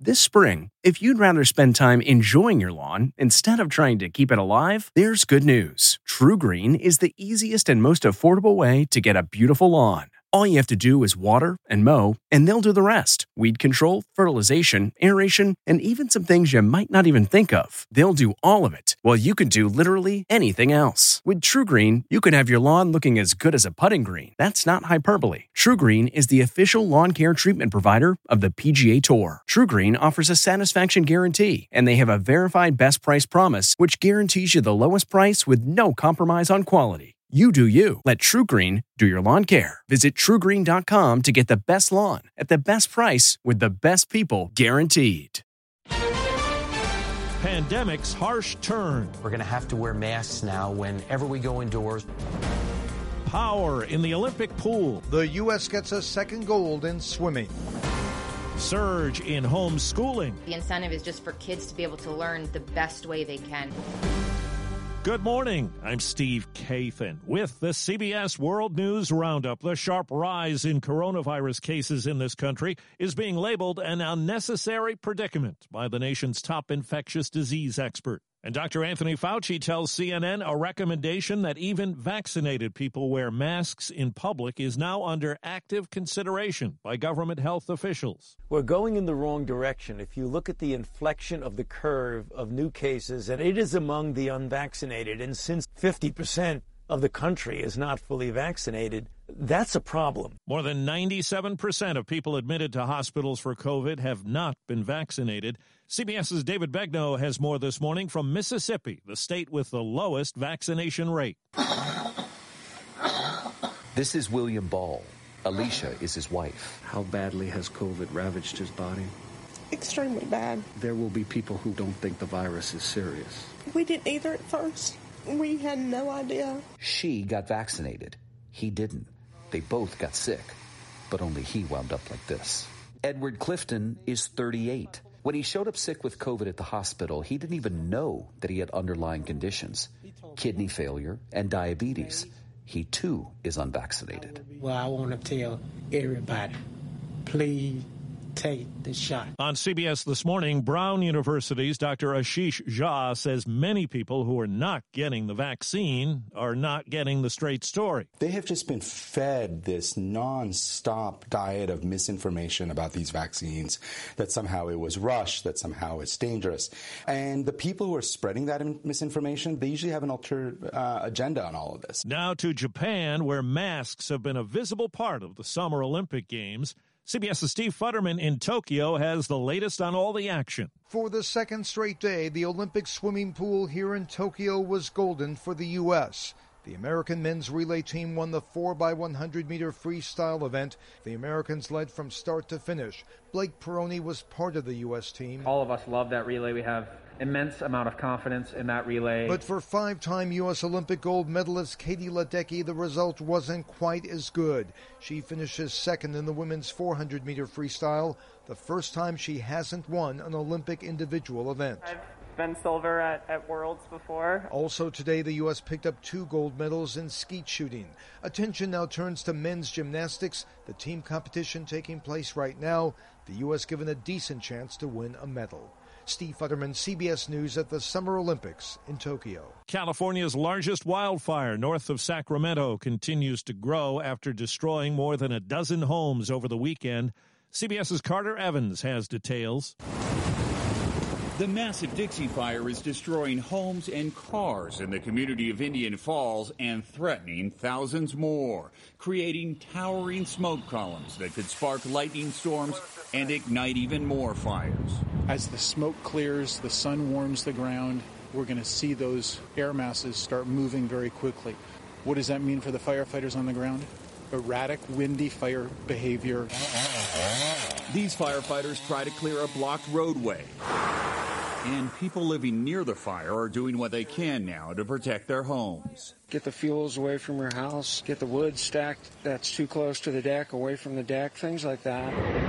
This spring, if you'd rather spend time enjoying your lawn instead of trying to keep it alive, there's good news. TruGreen is the easiest and most affordable way to get a beautiful lawn. All you have to do is water and mow, and they'll do the rest. Weed control, fertilization, aeration, and even some things you might not even think of. They'll do all of it, while you can do literally anything else. With TruGreen, you can have your lawn looking as good as a putting green. That's not hyperbole. TruGreen is the official lawn care treatment provider of the PGA Tour. TruGreen offers a satisfaction guarantee, and they have a verified best price promise, which guarantees you the lowest price with no compromise on quality. You do you. Let TruGreen do your lawn care. Visit TruGreen.com to get the best lawn at the best price with the best people guaranteed. Pandemic's harsh turn. We're going to have to wear masks now whenever we go indoors. Power in the Olympic pool. The U.S. gets a second gold in swimming. Surge in homeschooling. The incentive is just for kids to be able to learn the best way they can. Good morning. I'm Steve Kathan with the CBS World News Roundup. The sharp rise in coronavirus cases in this country is being labeled an unnecessary predicament by the nation's top infectious disease expert. And Dr. Anthony Fauci tells CNN a recommendation that even vaccinated people wear masks in public is now under active consideration by government health officials. We're going in the wrong direction. If you look at the inflection of the curve of new cases, and it is among the unvaccinated, and since 50% of the country is not fully vaccinated, that's a problem. More than 97% of people admitted to hospitals for COVID have not been vaccinated. CBS's David Begnaud has more this morning from Mississippi, the state with the lowest vaccination rate. This is William Ball. Alicia is his wife. How badly has COVID ravaged his body? Extremely bad. There will be people who don't think the virus is serious. We didn't either at first. We had no idea. She got vaccinated. He didn't. They both got sick, but only he wound up like this. Edward Clifton is 38. When he showed up sick with COVID at the hospital, he didn't even know that he had underlying conditions, kidney failure and diabetes. He, too, is unvaccinated. Well, I want to tell everybody, please take the shot. On CBS This Morning, Brown University's Dr. Ashish Jha says many people who are not getting the vaccine are not getting the straight story. They have just been fed this non-stop diet of misinformation about these vaccines, that somehow it was rushed, that somehow it's dangerous. And the people who are spreading that misinformation, they usually have an altered agenda on all of this. Now to Japan, where masks have been a visible part of the Summer Olympic Games. CBS's Steve Futterman in Tokyo has the latest on all the action. For the second straight day, the Olympic swimming pool here in Tokyo was golden for the U.S. The American men's relay team won the 4x100-meter freestyle event. The Americans led from start to finish. Blake Peroni was part of the U.S. team. All of us love that relay. We have immense amount of confidence in that relay. But for five-time U.S. Olympic gold medalist Katie Ledecky, the result wasn't quite as good. She finishes second in the women's 400-meter freestyle, the first time she hasn't won an Olympic individual event. I've been silver at Worlds before. Also today, the U.S. picked up 2 gold medals in skeet shooting. Attention now turns to men's gymnastics, the team competition taking place right now. The U.S. given a decent chance to win a medal. Steve Futterman, CBS News at the Summer Olympics in Tokyo. California's largest wildfire north of Sacramento continues to grow after destroying more than a dozen homes over the weekend. CBS's Carter Evans has details. The massive Dixie Fire is destroying homes and cars in the community of Indian Falls and threatening thousands more, creating towering smoke columns that could spark lightning storms and ignite even more fires. As the smoke clears, the sun warms the ground, we're going to see those air masses start moving very quickly. What does that mean for the firefighters on the ground? Erratic, windy fire behavior. These firefighters try to clear a blocked roadway. And people living near the fire are doing what they can now to protect their homes. Get the fuels away from your house, get the wood stacked that's too close to the deck, away from the deck, things like that.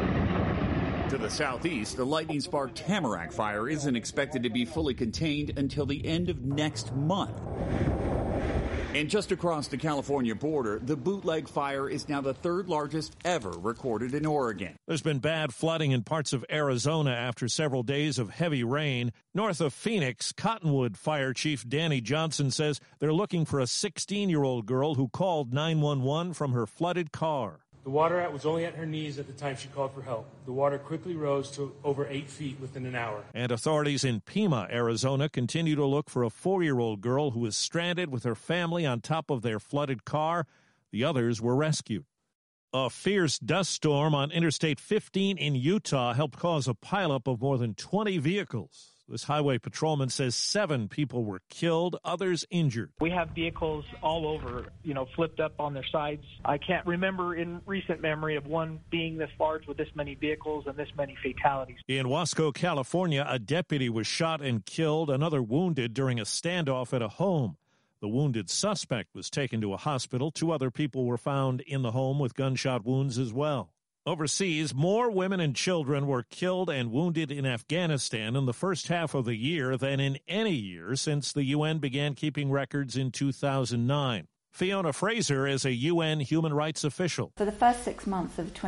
To the southeast, the lightning-sparked Tamarack fire isn't expected to be fully contained until the end of next month. And just across the California border, the bootleg fire is now the third largest ever recorded in Oregon. There's been bad flooding in parts of Arizona after several days of heavy rain. North of Phoenix, Cottonwood Fire Chief Danny Johnson says they're looking for a 16-year-old girl who called 911 from her flooded car. The water was only at her knees at the time she called for help. The water quickly rose to over 8 feet within an hour. And authorities in Pima, Arizona, continue to look for a 4-year-old girl who was stranded with her family on top of their flooded car. The others were rescued. A fierce dust storm on Interstate 15 in Utah helped cause a pileup of more than 20 vehicles. This highway patrolman says 7 people were killed, others injured. We have vehicles all over, flipped up on their sides. I can't remember in recent memory of one being this large with this many vehicles and this many fatalities. In Wasco, California, a deputy was shot and killed, another wounded during a standoff at a home. The wounded suspect was taken to a hospital. 2 other people were found in the home with gunshot wounds as well. Overseas, more women and children were killed and wounded in Afghanistan in the first half of the year than in any year since the UN began keeping records in 2009. Fiona Fraser is a UN human rights official. For the first 6 months of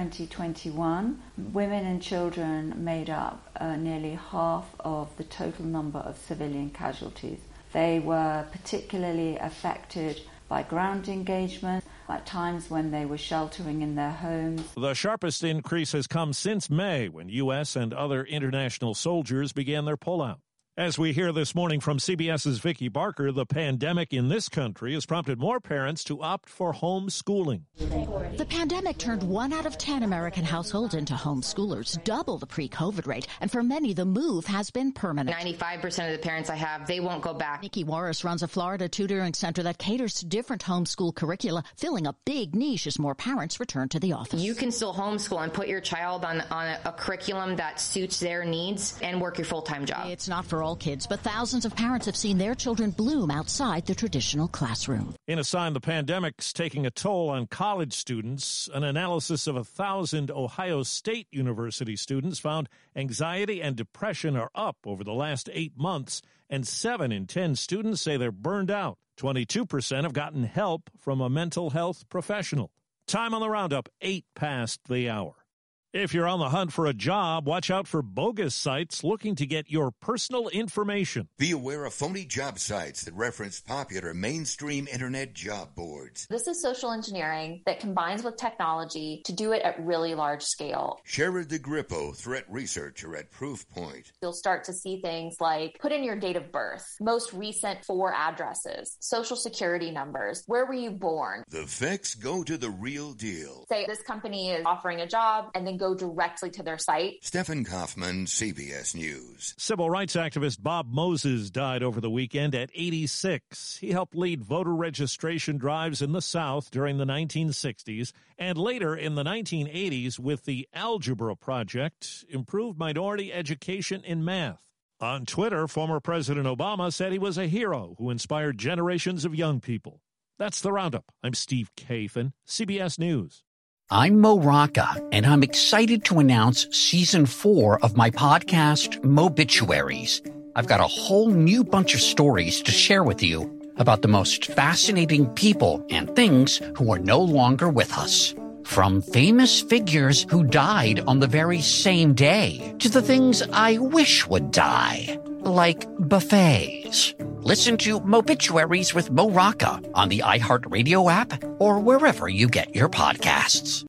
2021, women and children made up nearly half of the total number of civilian casualties. They were particularly affected by ground engagement, at times when they were sheltering in their homes. The sharpest increase has come since May, when U.S. and other international soldiers began their pullout. As we hear this morning from CBS's Vicki Barker, the pandemic in this country has prompted more parents to opt for homeschooling. The pandemic turned 1 out of 10 American households into homeschoolers, double the pre-COVID rate, and for many, the move has been permanent. 95% of the parents I have, they won't go back. Nikki Warris runs a Florida tutoring center that caters to different homeschool curricula, filling a big niche as more parents return to the office. You can still homeschool and put your child on a curriculum that suits their needs and work your full-time job. It's not for all kids, but thousands of parents have seen their children bloom outside the traditional classroom. In a sign the pandemic's taking a toll on college students, an analysis of 1,000 Ohio State University students found anxiety and depression are up over the last 8 months, and 7 in 10 students say they're burned out. 22% have gotten help from a mental health professional. Time on the roundup, 8 past the hour. If you're on the hunt for a job, watch out for bogus sites looking to get your personal information. Be aware of phony job sites that reference popular mainstream internet job boards. This is social engineering that combines with technology to do it at really large scale. Shara DeGrippo, threat researcher at Proofpoint. You'll start to see things like put in your date of birth, most recent 4 addresses, social security numbers, where were you born? The facts go to the real deal. Say this company is offering a job and then go directly to their site. Stephen Kaufman, CBS News. Civil rights activist Bob Moses died over the weekend at 86. He helped lead voter registration drives in the South during the 1960s and later in the 1980s with the Algebra Project, improved minority education in math. On Twitter, former President Obama said he was a hero who inspired generations of young people. That's the Roundup. I'm Steve Kathan, CBS News. I'm Mo Rocca, and I'm excited to announce Season 4 of my podcast, Mobituaries. I've got a whole new bunch of stories to share with you about the most fascinating people and things who are no longer with us. From famous figures who died on the very same day to the things I wish would die, like buffets. Listen to Mobituaries with Mo Rocca on the iHeartRadio app or wherever you get your podcasts.